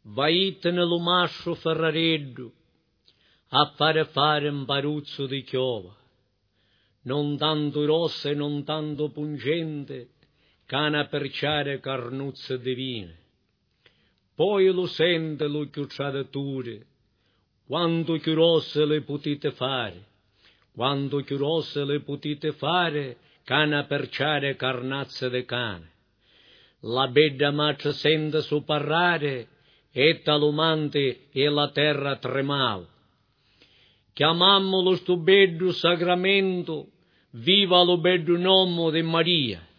vaitene lo mascio ferrareddu, a fare un baruzzo di chiova, non tanto rossa e non tanto pungente, cana perciare carnuzze divine. Poi lo sente lo chiucciature, quanto più rosse le potete fare, quanto più rosse le potete fare, cana perciare carnazze de cane. La bedda maccia sente su parlare, e talumante e la terra tremava. Chiamammolo sto beddu sacramento, viva lo beddu nome di Maria.